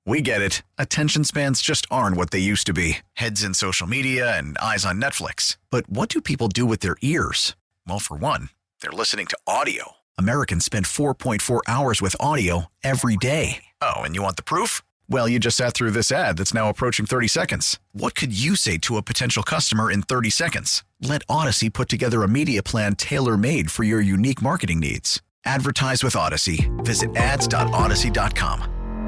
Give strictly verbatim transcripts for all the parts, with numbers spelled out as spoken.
We get it. Attention spans just aren't what they used to be. Heads in social media and eyes on Netflix. But what do people do with their ears? Well, for one, they're listening to audio. Americans spend four point four hours with audio every day. Oh, and you want the proof? Well, you just sat through this ad that's now approaching thirty seconds. What could you say to a potential customer in thirty seconds? Let Odyssey put together a media plan tailor-made for your unique marketing needs. Advertise with Odyssey. Visit ads dot odyssey dot com.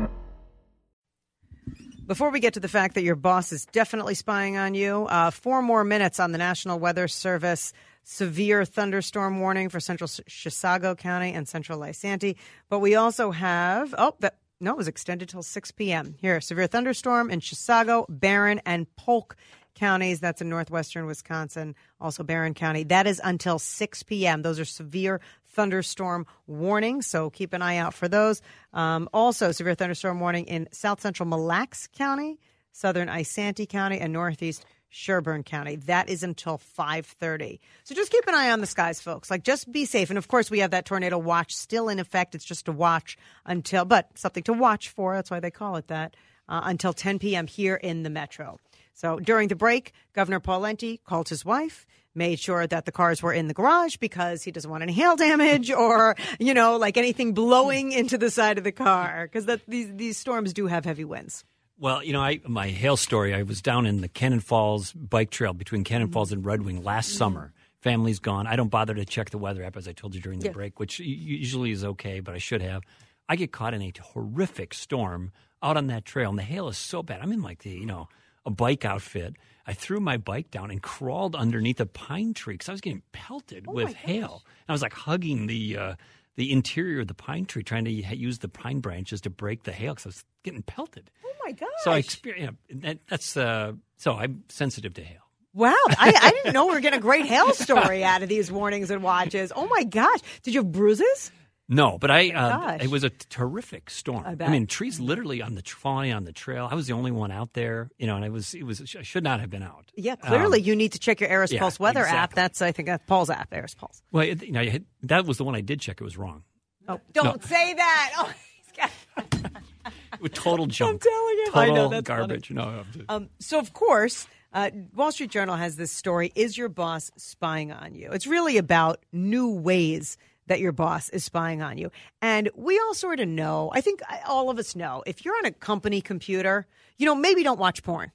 Before we get to the fact that your boss is definitely spying on you, uh, four more minutes on the National Weather Service severe thunderstorm warning for central Chisago County and central Lysanti. But we also have, oh, that, no, it was extended till six p.m. Here, severe thunderstorm in Chisago, Barron, and Polk counties. That's in northwestern Wisconsin, also Barron County. That is until six p.m. Those are severe thunderstorm warnings, so keep an eye out for those. Um, also, severe thunderstorm warning in south central Mille Lacs County, southern Isanti County, and northeast Sherburne County. That is until five thirty. So just keep an eye on the skies, folks. Like, just be safe. And, of course, we have that tornado watch still in effect. It's just a watch until, but something to watch for. That's why they call it that, uh, until ten p.m. here in the metro. So during the break, Governor Pawlenty called his wife, made sure that the cars were in the garage because he doesn't want any hail damage or, you know, like anything blowing into the side of the car, because that these these storms do have heavy winds. Well, you know, I my hail story, I was down in the Cannon Falls bike trail between Cannon Falls and Red Wing last mm-hmm. summer. Family's gone. I don't bother to check the weather app, as I told you during the yeah. break, which usually is okay, but I should have. I get caught in a horrific storm out on that trail, and the hail is so bad. I'm in like the, you know, a bike outfit. I threw my bike down and crawled underneath a pine tree because I was getting pelted oh with hail. And I was like hugging the uh, the interior of the pine tree, trying to use the pine branches to break the hail because I was getting pelted. Oh my gosh! So I experienced you know, that, that's uh, so I'm sensitive to hail. Wow, I, I didn't know we were getting a great hail story out of these warnings and watches. Oh my gosh! Did you have bruises? No, but I oh uh, it was a terrific storm. I, I mean, trees literally on the falling on the trail. I was the only one out there, you know, and it was it was I should not have been out. Yeah, clearly um, you need to check your Aris yeah, Pulse weather exactly. app. That's I think that's Paul's app, Aris Pulse. Well, it, you know, that was the one I did check. It was wrong. Oh, don't no. say that. Oh, he's got with total junk. I'm telling you, total I know that's garbage. Funny. No, just... um, so of course. Uh, Wall Street Journal has this story, Is Your Boss Spying on You? It's really about new ways that your boss is spying on you. And we all sort of know, I think all of us know, if you're on a company computer, you know, maybe don't watch porn.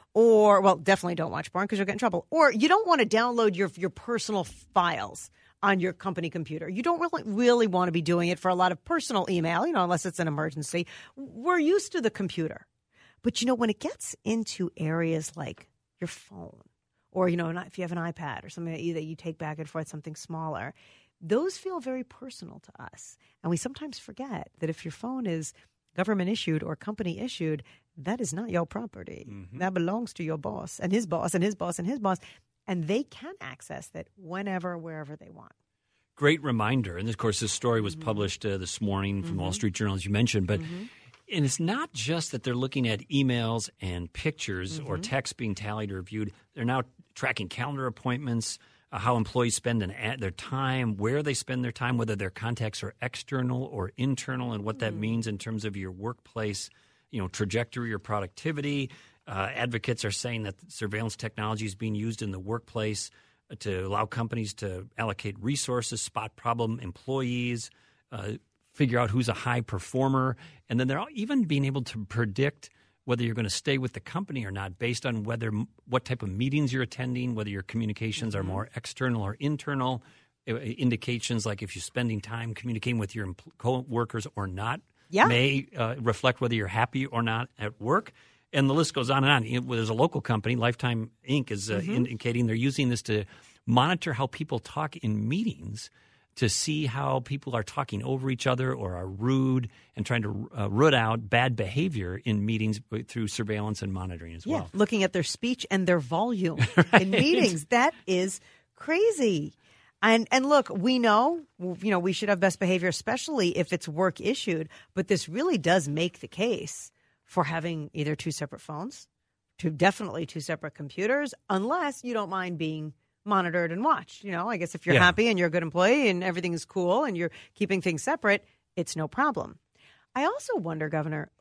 Or, well, definitely don't watch porn because you'll get in trouble. Or you don't want to download your your personal files on your company computer. You don't really, really want to be doing it for a lot of personal email, you know, unless it's an emergency. We're used to the computer. But, you know, when it gets into areas like your phone, or, you know, if you have an iPad or something that you, that you take back and forth, something smaller, those feel very personal to us. And we sometimes forget that if your phone is government issued or company issued, that is not your property. Mm-hmm. That belongs to your boss and his boss and his boss and his boss. And they can access that whenever, wherever they want. Great reminder. And, of course, this story was mm-hmm. published uh, this morning from mm-hmm. Wall Street Journal, as you mentioned. But mm-hmm. And it's not just that they're looking at emails and pictures mm-hmm. or texts being tallied or viewed. They're now tracking calendar appointments, uh, how employees spend an ad, their time, where they spend their time, whether their contacts are external or internal, and what mm-hmm. that means in terms of your workplace, you know, trajectory or productivity. Uh, advocates are saying that surveillance technology is being used in the workplace to allow companies to allocate resources, spot problem employees, uh, figure out who's a high performer, and then they're even being able to predict whether you're going to stay with the company or not based on whether what type of meetings you're attending, whether your communications mm-hmm. are more external or internal, indications like if you're spending time communicating with your co-workers or not yeah. may uh, reflect whether you're happy or not at work. And the list goes on and on. You know, there's a local company, Lifetime Incorporated, is uh, mm-hmm. indicating they're using this to monitor how people talk in meetings to see how people are talking over each other or are rude and trying to uh, root out bad behavior in meetings through surveillance and monitoring as well. Yeah, looking at their speech and their volume right. in meetings. That is crazy. And and look, we know, you know, we should have best behavior, especially if it's work issued. But this really does make the case for having either two separate phones, two definitely two separate computers, unless you don't mind being monitored and watched. You know, I guess if you're yeah. happy and you're a good employee and everything is cool and you're keeping things separate, it's no problem. I also wonder, Governor,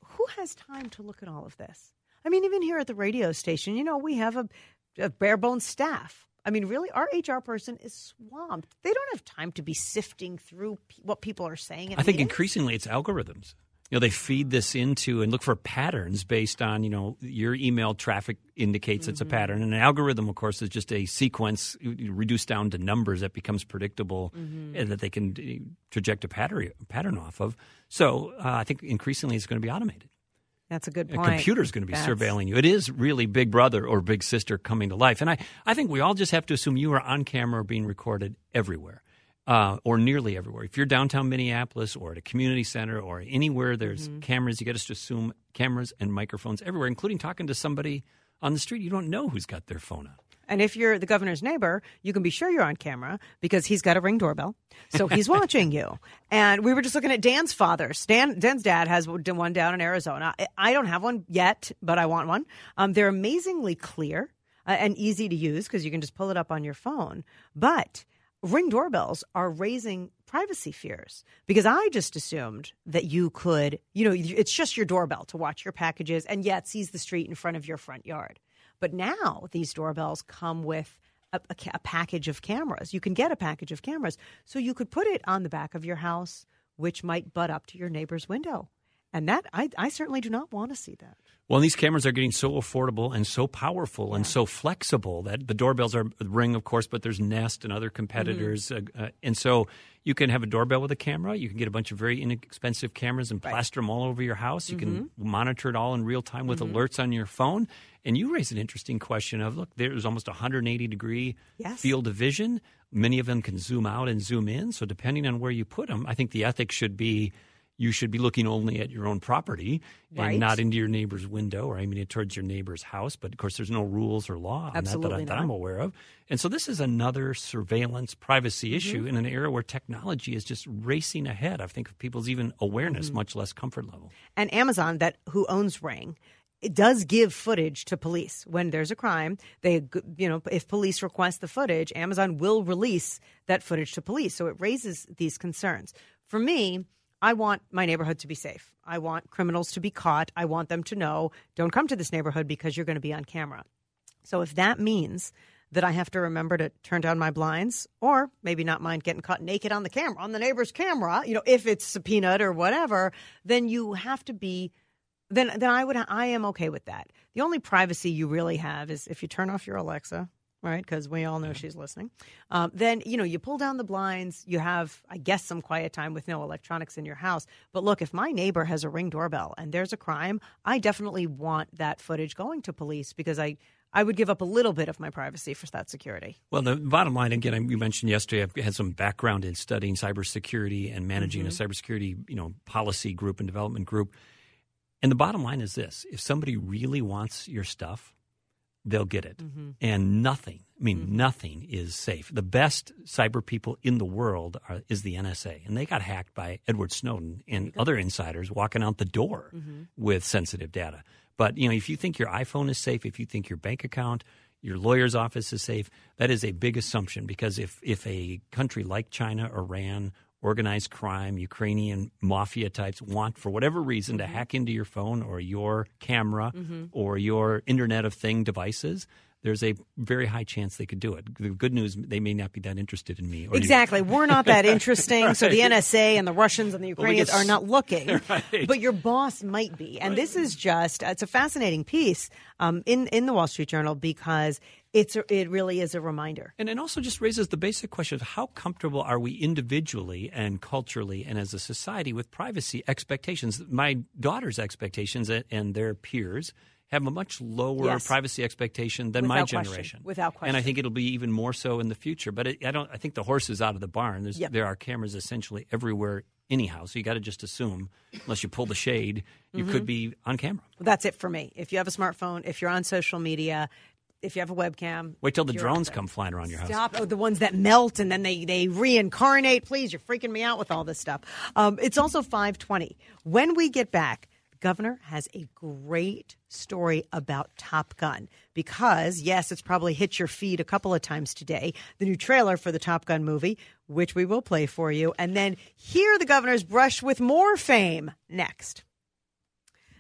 who has time to look at all of this? I mean, even here at the radio station, you know, we have a, a bare bones staff. I mean, really, our H R person is swamped. They don't have time to be sifting through p- what people are saying. I think meetings. Increasingly it's algorithms. You know, they feed this into and look for patterns based on, you know, your email traffic indicates mm-hmm. it's a pattern. And an algorithm, of course, is just a sequence reduced down to numbers that becomes predictable mm-hmm. and that they can project a pattern, pattern off of. So uh, I think increasingly it's going to be automated. That's a good point. A computer's going to be That's... surveilling you. It is really Big Brother or Big Sister coming to life. And I, I think we all just have to assume you are on camera or being recorded everywhere. Uh, or nearly everywhere. If you're downtown Minneapolis or at a community center or anywhere there's mm-hmm. cameras, you got to assume cameras and microphones everywhere, including talking to somebody on the street. You don't know who's got their phone out. And if you're the governor's neighbor, you can be sure you're on camera because he's got a Ring doorbell. So he's watching you. And we were just looking at Dan's father. Dan, Dan's dad has one down in Arizona. I don't have one yet, but I want one. Um, they're amazingly clear uh, and easy to use because you can just pull it up on your phone. But Ring doorbells are raising privacy fears because I just assumed that you could, you know, it's just your doorbell to watch your packages and yeah, it sees the street in front of your front yard. But now these doorbells come with a, a, a package of cameras. You can get a package of cameras. So you could put it on the back of your house, which might butt up to your neighbor's window. And that I, I certainly do not want to see that. Well, these cameras are getting so affordable and so powerful yeah. and so flexible that the doorbells are Ring, of course, but there's Nest and other competitors. Mm-hmm. Uh, uh, and so you can have a doorbell with a camera. You can get a bunch of very inexpensive cameras and plaster right. them all over your house. You mm-hmm. can monitor it all in real time with mm-hmm. alerts on your phone. And you raise an interesting question of, look, there's almost a one hundred eighty degree yes. field of vision. Many of them can zoom out and zoom in. So depending on where you put them, I think the ethics should be you should be looking only at your own property right. and not into your neighbor's window or aiming it towards your neighbor's house. But, of course, there's no rules or law on Absolutely that that, I, that I'm aware of. And so this is another surveillance privacy mm-hmm. issue in an era where technology is just racing ahead, I think, of people's even awareness, mm-hmm. much less comfort level. And Amazon, that who owns Ring, it does give footage to police when there's a crime. They, you know, if police request the footage, Amazon will release that footage to police. So it raises these concerns. For me, I want my neighborhood to be safe. I want criminals to be caught. I want them to know, don't come to this neighborhood because you're going to be on camera. So if that means that I have to remember to turn down my blinds or maybe not mind getting caught naked on the camera, on the neighbor's camera, you know, if it's subpoenaed or whatever, then you have to be Then, then I would. I am okay with that. The only privacy you really have is if you turn off your Alexa, right? Because we all know she's listening. Um, then you know you pull down the blinds. You have, I guess, some quiet time with no electronics in your house. But look, if my neighbor has a Ring doorbell and there's a crime, I definitely want that footage going to police because I. I would give up a little bit of my privacy for that security. Well, the bottom line, again, you mentioned yesterday, I've had some background in studying cybersecurity and managing mm-hmm. a cybersecurity, you know, policy group and development group. And the bottom line is this. If somebody really wants your stuff, they'll get it. Mm-hmm. And nothing, I mean, mm-hmm. nothing is safe. The best cyber people in the world are, is the N S A. And they got hacked by Edward Snowden and other insiders walking out the door mm-hmm. with sensitive data. But, you know, if you think your iPhone is safe, if you think your bank account, your lawyer's office is safe, that is a big assumption because if, if a country like China, Iran, organized crime, Ukrainian mafia types want, for whatever reason, mm-hmm. to hack into your phone or your camera mm-hmm. or your Internet of Thing devices, there's a very high chance they could do it. The good news, they may not be that interested in me. Or exactly. you. We're not that interesting. right. So the N S A and the Russians and the Ukrainians well, are not looking. Right. But your boss might be. And right. this is just, it's a fascinating piece um, in, in the Wall Street Journal because It's a, it really is a reminder. And it also just raises the basic question of how comfortable are we individually and culturally and as a society with privacy expectations. My daughter's expectations and their peers have a much lower yes. privacy expectation than Without my question. generation. Without question. And I think it'll be even more so in the future. But it, I don't. I think the horse is out of the barn. There's, yep. There are cameras essentially everywhere anyhow. So you got to just assume, unless you pull the shade, you mm-hmm. could be on camera. That's it for me. If you have a smartphone, if you're on social media, if you have a webcam. Wait till the drones come flying around your house. Stop. Oh, the ones that melt and then they, they reincarnate. Please, you're freaking me out with all this stuff. Um, it's also five twenty. When we get back, the governor has a great story about Top Gun because, yes, it's probably hit your feed a couple of times today. The new trailer for the Top Gun movie, which we will play for you. And then hear the governor's brush with more fame next.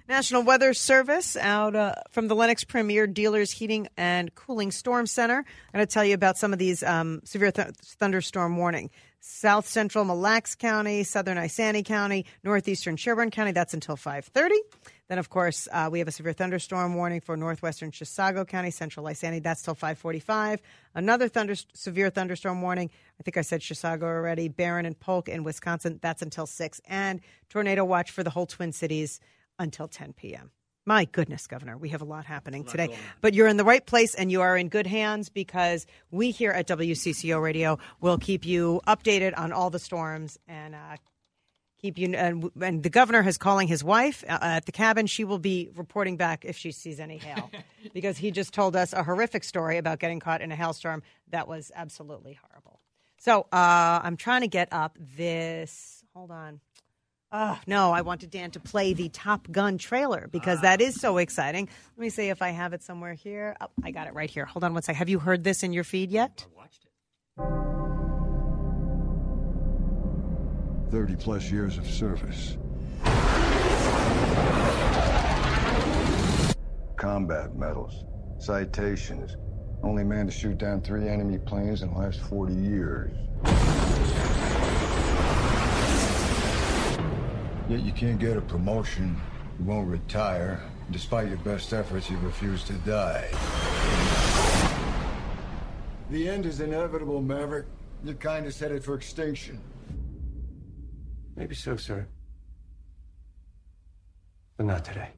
National Weather Service out uh, from the Lennox Premier Dealers Heating and Cooling Storm Center. I'm going to tell you about some of these um, severe th- thunderstorm warning. South Central Mille Lacs County, Southern Isanti County, Northeastern Sherburne County. That's until five thirty. Then, of course, uh, we have a severe thunderstorm warning for Northwestern Chisago County, Central Isanti. That's till five forty-five. Another thunder, severe thunderstorm warning. I think I said Chisago already. Barron and Polk in Wisconsin. That's until six. And tornado watch for the whole Twin Cities until ten p.m. My goodness, Governor, we have a lot happening lot today. But you're in the right place and you are in good hands because we here at W C C O Radio will keep you updated on all the storms and uh, keep you. And, and the governor is calling his wife uh, at the cabin. She will be reporting back if she sees any hail because he just told us a horrific story about getting caught in a hailstorm that was absolutely horrible. So uh, I'm trying to get up this. Hold on. Oh, no, I wanted Dan to play the Top Gun trailer because that is so exciting. Let me see if I have it somewhere here. Oh, I got it right here. Hold on one second. Have you heard this in your feed yet? I watched it. thirty plus years of service. Combat medals, citations. Only man to shoot down three enemy planes in the last forty years. Yet you can't get a promotion, you won't retire. Despite your best efforts, you refuse to die. The end is inevitable, Maverick. Your kind is headed for extinction. Maybe so, sir. But not today.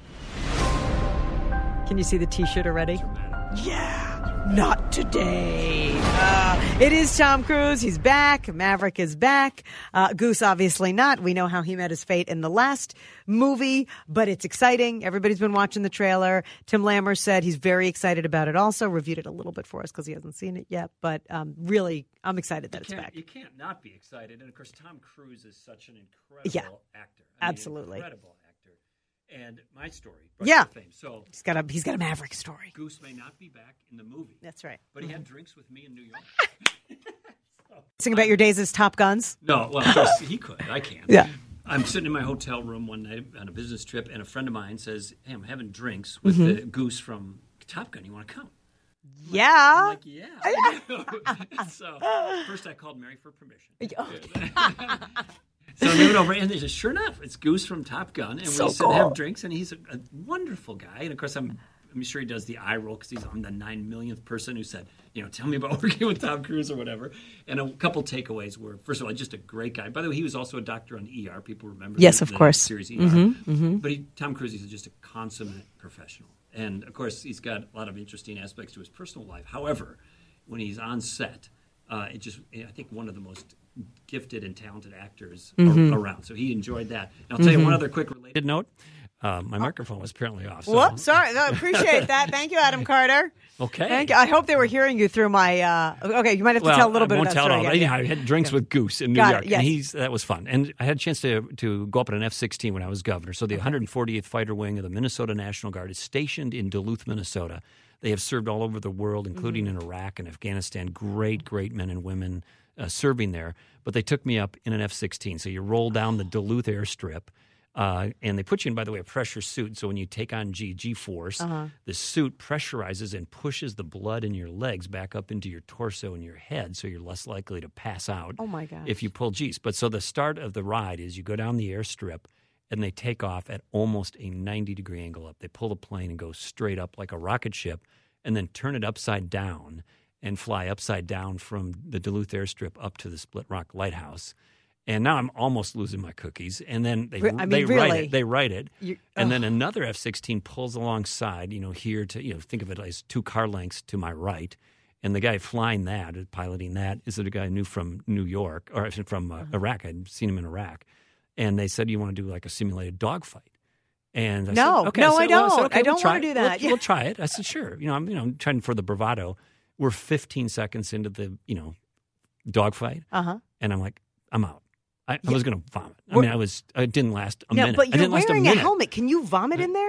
Can you see the T-shirt already? Yeah. Not today. Uh, it is Tom Cruise. He's back. Maverick is back. Uh, Goose, obviously not. We know how he met his fate in the last movie, but it's exciting. Everybody's been watching the trailer. Tim Lammer said he's very excited about it also. Reviewed it a little bit for us because he hasn't seen it yet. But um, really, I'm excited that you it's back. You can't not be excited. And, of course, Tom Cruise is such an incredible yeah, actor. I absolutely. Mean, incredible actor. And my story. Yeah. Fame. So he's got a he's got a Maverick story. Goose may not be back in the movie. That's right. But mm-hmm. he had drinks with me in New York. so, Sing about your days as Top Guns? No, well, of course he could. I can't. Yeah. I'm sitting in my hotel room one night on a business trip, and a friend of mine says, "Hey, I'm having drinks with mm-hmm. the Goose from Top Gun. You want to come?" I'm yeah. Like, I'm like, yeah. I do. So first I called Mary for permission. So I moved over, and they said, sure enough, it's Goose from Top Gun. And so we sit cool. and have drinks, and he's a, a wonderful guy. And, of course, I'm I'm sure he does the eye roll because he's I'm the nine millionth person who said, you know, tell me about working with Tom Cruise or whatever. And a couple takeaways were, first of all, just a great guy. By the way, he was also a doctor on E R. People remember yes, the, of the course. series E R. Mm-hmm, mm-hmm. But he, Tom Cruise is just a consummate professional. And, of course, he's got a lot of interesting aspects to his personal life. However, when he's on set, uh, it just I think one of the most gifted and talented actors mm-hmm. around. So he enjoyed that. And I'll tell mm-hmm. you one other quick related note. Uh, my microphone was apparently off. So. Whoops, sorry. I appreciate that. Thank you, Adam Carter. Okay. Thank you. I hope they were hearing you through my. Uh, okay, you might have to well, tell a little I bit won't of that tell story. It all. Again. Anyhow, I had drinks yeah. with Goose in New Got York, it, yes. and he's that was fun. And I had a chance to to go up in an F sixteen when I was governor. So the one hundred forty-eighth Fighter Wing of the Minnesota National Guard is stationed in Duluth, Minnesota. They have served all over the world, including mm-hmm. in Iraq and Afghanistan. Great, great men and women uh, serving there. But they took me up in an F sixteen. So you roll down the Duluth airstrip. Uh, and they put you in, by the way, a pressure suit. So when you take on G, G-force, uh-huh. the suit pressurizes and pushes the blood in your legs back up into your torso and your head, so you're less likely to pass out oh my gosh. if you pull G's. But so the start of the ride is you go down the airstrip, and they take off at almost a ninety-degree angle up. They pull the plane and go straight up like a rocket ship, and then turn it upside down and fly upside down from the Duluth airstrip up to the Split Rock Lighthouse. And now I'm almost losing my cookies. And then they I mean, they really? write it. They write it. You, and then another F sixteen pulls alongside, you know, here to, you know, think of it as two car lengths to my right. And the guy flying that, piloting that, is a guy I knew from New York, or from uh, uh-huh. Iraq. I'd seen him in Iraq. And they said, you want to do like a simulated dogfight? And I no, said, okay. no, I, said, I don't. Well, I, said, okay, I don't we'll try want to it. do that. We'll, we'll try it. I said, sure. You know, I'm, you know, I'm trying for the bravado. We're fifteen seconds into the, you know, dogfight. Uh-huh. And I'm like, I'm out. I, yeah. I was going to vomit. I mean, I was. I didn't last a yeah, minute. but I you're didn't last wearing a, a minute. helmet. Can you vomit in there?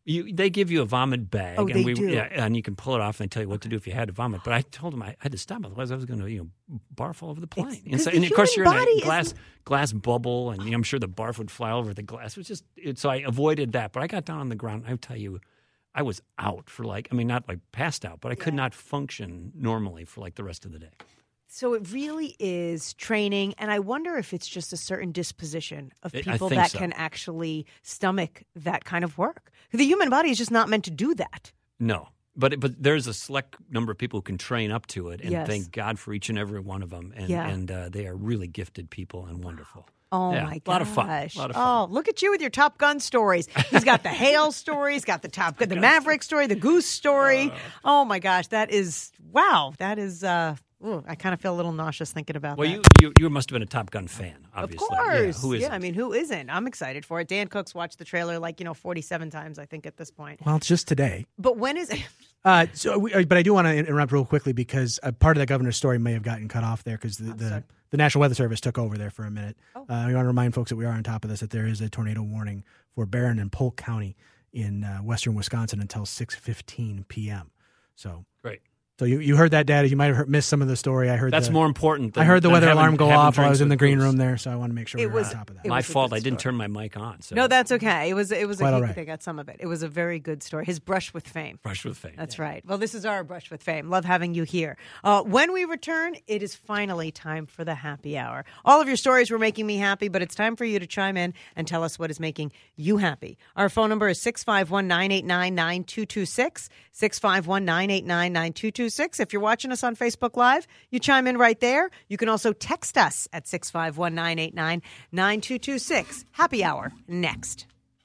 You, they give you a vomit bag, Oh, and they we do? yeah, and you can pull it off and they tell you what to do if you had to vomit. But I told them I had to stop, otherwise I was going to you know barf all over the plane. And, 'cause so, the and of course you're human in body a glass is- glass bubble, and you know, I'm sure the barf would fly over the glass. It was just it, so I avoided that. But I got down on the ground. I would tell you, I was out for like I mean not like passed out, but I could not function normally for like the rest of the day. So it really is training, and I wonder if it's just a certain disposition of I- I people think that so. can actually stomach that kind of work. The human body is just not meant to do that. No. But but there's a select number of people who can train up to it, and Yes. thank God for each and every one of them. And, Yeah. and uh, they are really gifted people and wonderful. Oh Yeah, my a gosh! lot of fun. A lot of fun. Oh, look at you with your Top Gun stories. He's got the Hale story. He's got the Top Gun, the Maverick story, the Goose story. Oh my gosh, that is wow. That is. Uh, ooh, I kind of feel a little nauseous thinking about Well, that. you, you you must have been a Top Gun fan, obviously. Of course. Yeah, who isn't? Yeah, I mean, who isn't? I'm excited for it. Dan Cook's watched the trailer like, you know, forty-seven times, I think, at this point. Well, it's just today. But when is it? Uh, so, we, uh, but I do want to interrupt real quickly because uh, part of that governor's story may have gotten cut off there because the, the, the National Weather Service took over there for a minute. Oh. Uh, we want to remind folks that we are on top of this, that there is a tornado warning for Barron and Polk County in uh, western Wisconsin until six fifteen p.m. So, Great. so you, you heard that, Dad. You might have heard, missed some of the story. I heard That's the, more important. Than, I heard the than weather having- alarm go having off while I drinks was in with the green Bruce. room there, so I want to make sure It we were was- on top of that. it My was a fault. good I didn't story. turn my mic on. So No, that's okay. It was it was Quite a, all he- right. they got some of it. It was a very good story. His brush with fame. brush with fame. That's right. Well, this is our brush with fame. Love having you here. Uh, when we return, it is finally time for the happy hour. All of your stories were making me happy, but it's time for you to chime in and tell us what is making you happy. Our phone number is six five one, nine eight nine, nine two two six, six five one, nine eight nine, nine two two six. If you're watching us on Facebook Live, you chime in right there. You can also text us at six five one, nine eight nine, nine two two six. Happy hour next.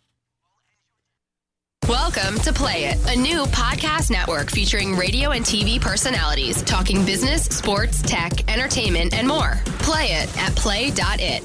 Welcome to Play It, a new podcast network featuring radio and T V personalities talking business, sports, tech, entertainment, and more. Play it at play dot it.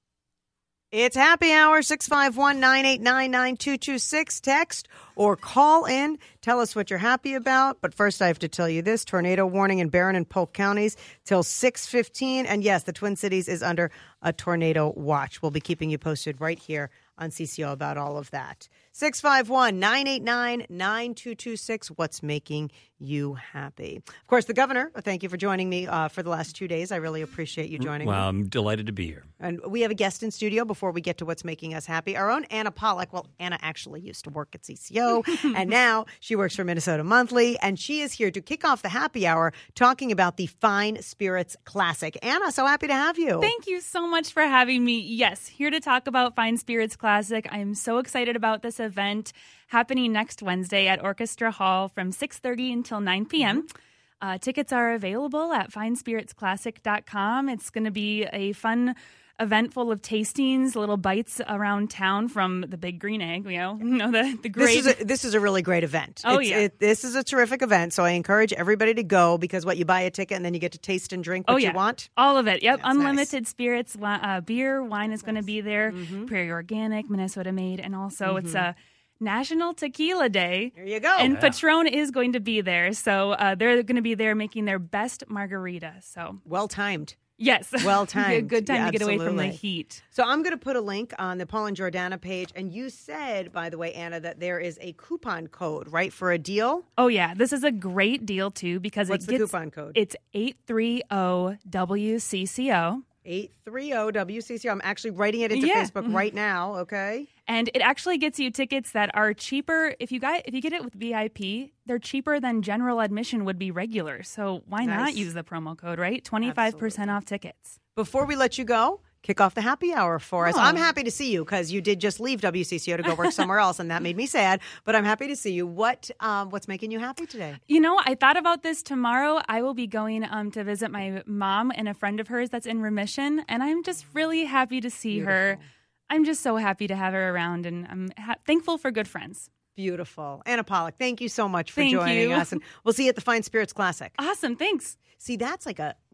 It's happy hour, six five one, nine eight nine, nine two two six. Text or call in. Tell us what you're happy about. But first, I have to tell you this. Tornado warning in Barron and Polk counties till six fifteen. And yes, the Twin Cities is under a tornado watch. We'll be keeping you posted right here on C C O about all of that. six five one, nine eight nine, nine two two six. What's making you happy? Of course, the governor, thank you for joining me uh, for the last two days. I really appreciate you joining Well, me. I'm delighted to be here. And we have a guest in studio before we get to what's making us happy. Our own Anna Pollock. Well, Anna actually used to work at C C O, and now she works for Minnesota Monthly, and she is here to kick off the happy hour talking about the Fine Spirits Classic. Anna, so happy to have you. Thank you so much for having me. Yes, here to talk about Fine Spirits Classic. I am so excited about this event happening next Wednesday at Orchestra Hall from six thirty until nine p.m. Uh, tickets are available at fine spirits classic dot com. It's going to be a fun event full of tastings, little bites around town from the Big Green Egg. You know, you know the the great. This is a, this is a really great event. Oh, It's- yeah. It, this is a terrific event, so I encourage everybody to go because what you buy a ticket and then you get to taste and drink what oh, yeah. you want. All of it. Yep. That's Unlimited nice. spirits, wi- uh, beer, wine is going to be there. Prairie Organic, Minnesota made, and also it's a National Tequila Day. There you go. And Patron is going to be there, so uh, they're going to be there making their best margarita. So Well timed. yes, Well Be a timed. good time Yeah, to get away from the absolutely. heat. So I'm going to put a link on the Paul and Jordana page. And you said, by the way, Anna, that there is a coupon code, right, for a deal? Oh yeah, this is a great deal too because What's it the gets coupon code? it's eight three zero W C C O. eight three zero W C C O. I'm actually writing it into Yeah. Facebook right now, okay? And it actually gets you tickets that are cheaper if you got if you get it with V I P. They're cheaper than general admission would be regular. So why Nice. not use the promo code? Right, twenty five percent off tickets. Before we let you go, kick off the happy hour for us. Oh. I'm happy to see you because you did just leave W C C O to go work somewhere else, and that made me sad. But I'm happy to see you. What um, what's making you happy today? You know, I thought about this tomorrow. I will be going um, to visit my mom and a friend of hers that's in remission, and I'm just really happy to see her. I'm just so happy to have her around, and I'm ha- thankful for good friends. Beautiful. Anna Pollock, thank you so much for Thank joining you. us. And we'll see you at the Fine Spirits Classic. Awesome, thanks. See, that's like a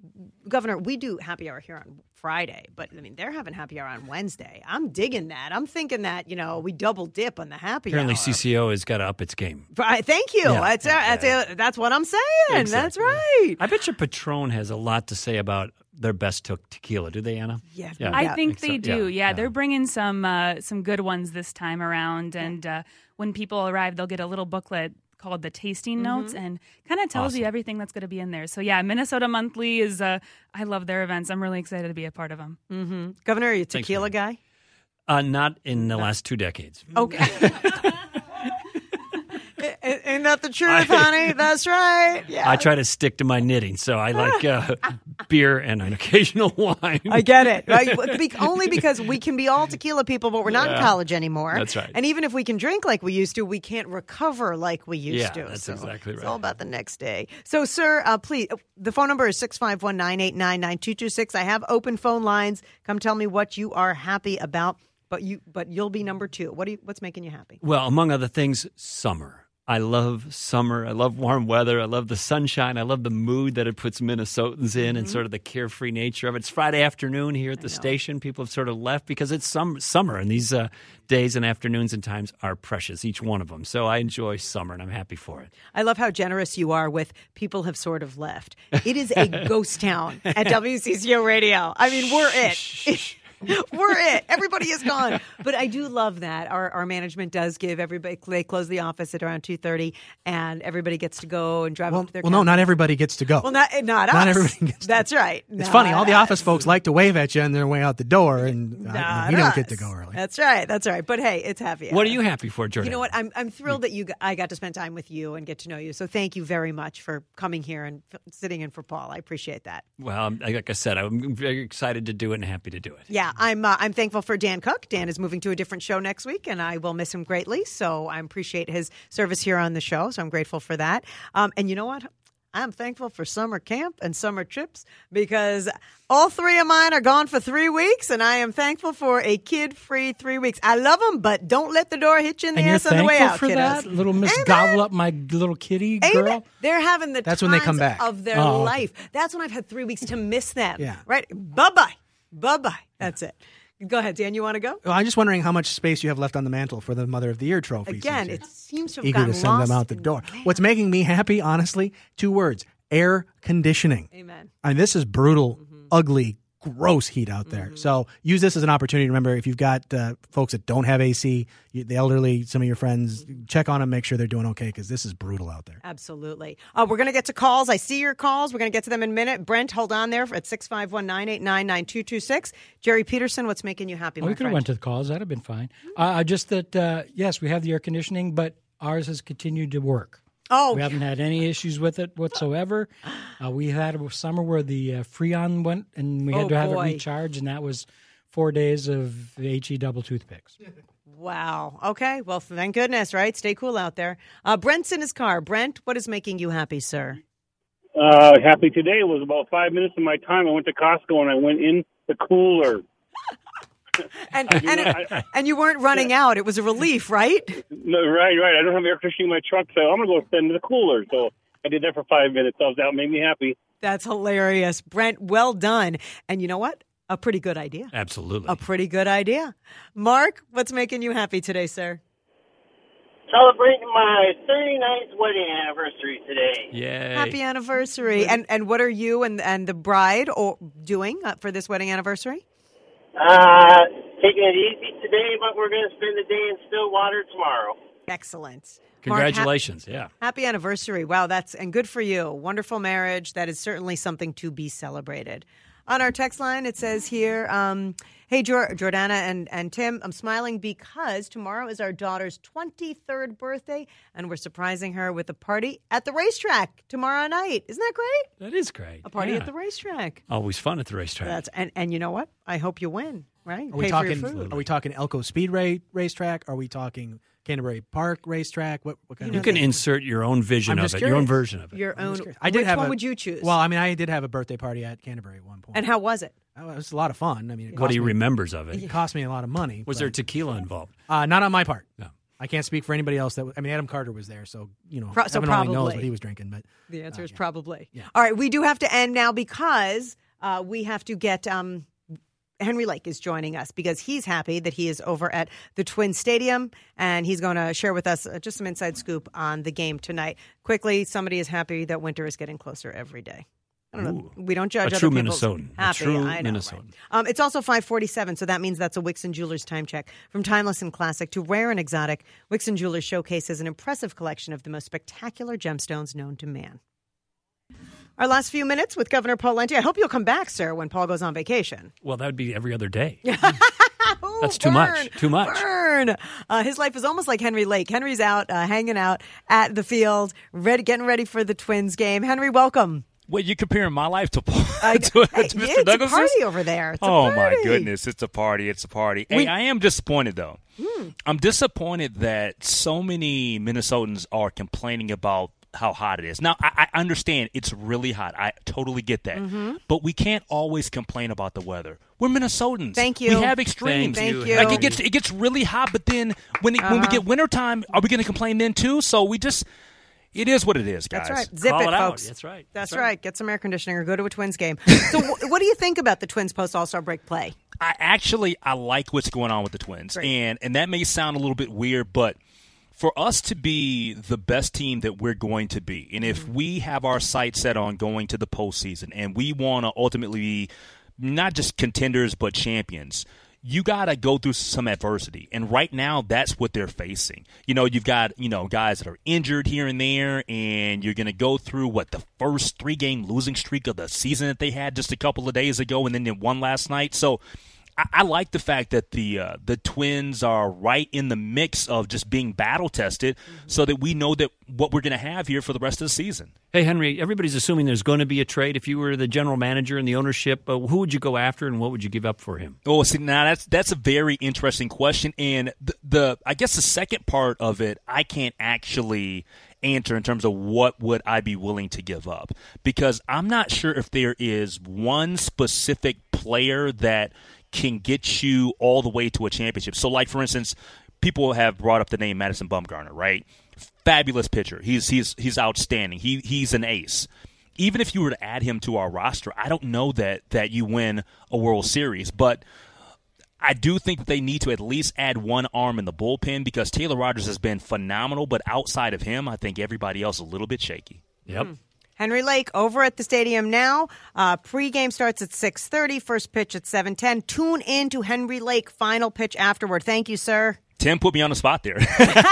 Governor, we do happy hour here on Friday, but I mean, they're having happy hour on Wednesday. I'm digging that. I'm thinking that, you know, we double dip on the happy Apparently hour. C C O has got to up its game. Right, thank you. Yeah, that's, yeah, that's, yeah. that's what I'm saying. Exactly. That's right. I bet you Patron has a lot to say about their best te- tequila. Do they, Anna? Yeah, Yeah. I Yeah, think so. they do. Yeah, Yeah, yeah. they're bringing some uh, some good ones this time around. And uh, when people arrive, they'll get a little booklet called the Tasting Notes, and kind of tells you Awesome. everything that's going to be in there. So yeah, Minnesota Monthly is. Uh, I love their events. I'm really excited to be a part of them. Mm-hmm. Governor, are you a Thanks, tequila man. guy? Uh, not in the last two decades. Okay. Ain't that the truth, honey? That's right. Yeah. I try to stick to my knitting, so I like uh, beer and an occasional wine. I get it. Right? Be- only because we can be all tequila people, but we're not in Yeah. college anymore. That's right. And even if we can drink like we used to, we can't recover like we used Yeah, to. that's So exactly It's right. all about the next day. So, sir, uh, please, the phone number is six five one, nine eight nine, nine two two six. I have open phone lines. Come tell me what you are happy about, but you, but you'll be number two. What do you, what's making you happy? Well, among other things, summer. I love summer. I love warm weather. I love the sunshine. I love the mood that it puts Minnesotans in and sort of the carefree nature of it. It's Friday afternoon here at the station. People have sort of left because it's some summer, and these uh, days and afternoons and times are precious, each one of them. So I enjoy summer, and I'm happy for it. I love how generous you are with people have sort of left. It is a ghost town at W C C O Radio. I mean, we're it. We're it. Everybody is gone. But I do love that. Our our management does give everybody, they close the office at around two thirty, and everybody gets to go and drive Well, up to their well no, cabin. not everybody gets to go. Well, not, not us. Not everybody gets to- That's right. It's funny. All the Not office us. folks like to wave at you on their way out the door, and I, Not we don't us. get to go early. That's right. That's right. But hey, it's happy hour. What are you happy for, Jordan? You know what? I'm I'm thrilled that you g- I got to spend time with you and get to know you. So thank you very much for coming here and f- sitting in for Paul. I appreciate that. Well, like I said, I'm very excited to do it and happy to do it. Yeah, I'm uh, I'm thankful for Dan Cook. Dan is moving to a different show next week, and I will miss him greatly. So I appreciate his service here on the show. So I'm grateful for that. Um, and you know what? I'm thankful for summer camp and summer trips because all three of mine are gone for three weeks, and I am thankful for a kid-free three weeks. I love them, but don't let the door hit you in the And you're ass on the way thankful out, for kiddos. that? Little Miss Amen. Gobble Up My Little Kitty Amen. Girl? They're having the That's when they come times back. of their Oh, okay. life. That's when I've had three weeks to miss them. Yeah. Right? Bye-bye. Bye-bye. That's it. Go ahead, Dan. You want to go? Well, I'm just wondering how much space you have left on the mantle for the Mother of the Year trophy. Again, since it you're seems to have eager gotten to send lost them out the in- door. Man. What's making me happy, honestly, two words: air conditioning. Amen. I mean, this is brutal, Mm-hmm. ugly, gross heat out there. So use this as an opportunity. Remember, if you've got uh, folks that don't have A C, you, the elderly, some of your friends, check on them, make sure they're doing okay, because this is brutal out there. Absolutely. Uh, we're going to get to calls. I see your calls. We're going to get to them in a minute. Brent, hold on there at six five one, nine eight nine, nine two two six. Jerry Peterson, what's making you happy, Well, my we could have friend? went to the calls. That'd have been fine. Uh, just that, uh, yes, we have the air conditioning, but ours has continued to work. Oh, We haven't had any issues with it whatsoever. Uh, we had a summer where the uh, Freon went, and we had Oh, to have boy. it recharged, and that was four days of H E double toothpicks. wow. Okay. Well, thank goodness, right? Stay cool out there. Uh, Brent's in his car. Brent, what is making you happy, sir? Uh, happy today. It was about five minutes of my time. I went to Costco and I went in the cooler. And and, it, and you weren't running out. It was a relief, right? No, right, right. I don't have air conditioning in my truck, so I'm going to go spend in the cooler. So I did that for five minutes. So that made me happy. That's hilarious. Brent, well done. And you know what? A pretty good idea. Absolutely. A pretty good idea. Mark, what's making you happy today, sir? Celebrating my thirty-ninth wedding anniversary today. Yay. Happy anniversary. And and what are you and, and the bride or doing uh, for this wedding anniversary? Uh, taking it easy today, but we're going to spend the day in Stillwater tomorrow. Excellent. Mark, Congratulations. yeah. hap- happy anniversary. Wow, that's and good for you. Wonderful marriage. That is certainly something to be celebrated. On our text line, it says here, um, hey, Jor- Jordana and, and Tim, I'm smiling because tomorrow is our daughter's twenty-third birthday, and we're surprising her with a party at the racetrack tomorrow night. Isn't that great? That is great. A party Yeah. at the racetrack. Always fun at the racetrack. That's and, and you know what? I hope you win, right? Are we Pay talking? for your food. Are we talking Elko Speedway racetrack? Are we talking Canterbury Park racetrack? What, what kind you of? can insert your own vision I'm of just it, your own curious. version of it. Your own. I did Which have one a- would you choose? Well, I mean, I did have a birthday party at Canterbury at one point. and how was it? Oh, it was a lot of fun. I mean, it What cost he me, remembers of it. it cost me a lot of money. Was but, there tequila involved? Uh, not on my part. No. I can't speak for anybody else. That I mean, Adam Carter was there, so you know, Pro- so Evan only knows probably. what he was drinking. But The answer uh, is yeah. probably. Yeah. All right, we do have to end now because uh, we have to get um, Henry Lake is joining us because he's happy that he is over at the Twins Stadium, and he's going to share with us uh, just some inside scoop on the game tonight. Quickly, somebody is happy that winter is getting closer every day. I don't know. We don't judge A other true people's Minnesotan. A happy. true I know, Minnesotan. right? Um, it's also five forty-seven, so that means that's a Wixon Jewelers time check. From timeless and classic to rare and exotic, Wixon Jewelers showcases an impressive collection of the most spectacular gemstones known to man. Our last few minutes with Governor Paul Lenti. I hope you'll come back, sir, when Paul goes on vacation. Well, that would be every other day. Ooh, That's too burn, much. Too much. Burn. Uh, his life is almost like Henry Lake. Henry's out uh, hanging out at the field, ready, getting ready for the Twins game. Henry, welcome. Wait, you comparing my life to, Uh, to, hey, to yeah, Mister it's Douglas? a party over there. It's a oh, my party. goodness. It's a party. It's a party. We- hey, I am disappointed, though. Hmm. I'm disappointed that so many Minnesotans are complaining about how hot it is. Now, I, I understand it's really hot. I totally get that. Mhm. But we can't always complain about the weather. We're Minnesotans. Thank you. We have extremes. Thank you. Like, it gets it gets really hot, but then when it, when we Uh-huh. get wintertime, are we going to complain then, too? So we just – it is what it is, guys. That's right. Zip Call it, it out. folks. That's right. That's, That's right. right. Get some air conditioning or go to a Twins game. So, wh- what do you think about the Twins post All Star break play? I actually I like what's going on with the Twins, Great. and and that may sound a little bit weird, but for us to be the best team that we're going to be, and if we have our sights set on going to the postseason, and we want to ultimately be not just contenders but champions, you got to go through some adversity. And right now, that's what they're facing. You know, you've got, you know, guys that are injured here and there, and you're going to go through, what, the first three-game losing streak of the season that they had just a couple of days ago, and then they won last night. So I, I like the fact that the uh, the Twins are right in the mix of just being battle-tested so that we know that what we're going to have here for the rest of the season. Hey, Henry, everybody's assuming there's going to be a trade. If you were the general manager and the ownership, uh, who would you go after and what would you give up for him? Oh, see, now that's that's a very interesting question, and the, the I guess the second part of it, I can't actually answer in terms of what would I be willing to give up, because I'm not sure if there is one specific player that can get you all the way to a championship. So, like for instance, people have brought up the name Madison Bumgarner, right? Fabulous pitcher. He's he's he's outstanding. He he's an ace. Even if you were to add him to our roster, I don't know that that you win a World Series. But I do think that they need to at least add one arm in the bullpen, because Taylor Rogers has been phenomenal. But outside of him, I think everybody else is a little bit shaky. Yep. Hmm. Henry Lake over at the stadium now. Uh, pre-game starts at six thirty. First pitch at seven ten. Tune in to Henry Lake. Final pitch afterward. Thank you, sir. Tim put me on the spot there.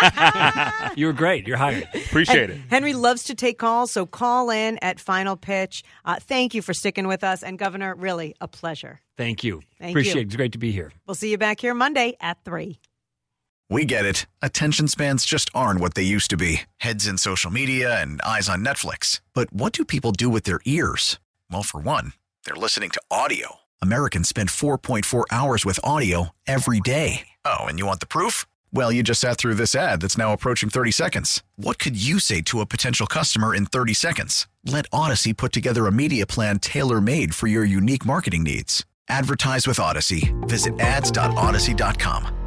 You were great. You're hired. Appreciate and it. Henry loves to take calls, so call in at Final Pitch. Uh, thank you for sticking with us. And, Governor, really a pleasure. Thank you. Thank Appreciate you. it. It's great to be here. We'll see you back here Monday at three. We get it. Attention spans just aren't what they used to be. Heads in social media and eyes on Netflix. But what do people do with their ears? Well, for one, they're listening to audio. Americans spend four point four hours with audio every day. Oh, and you want the proof? Well, you just sat through this ad that's now approaching thirty seconds. What could you say to a potential customer in thirty seconds? Let Odyssey put together a media plan tailor-made for your unique marketing needs. Advertise with Odyssey. Visit ads dot odyssey dot com.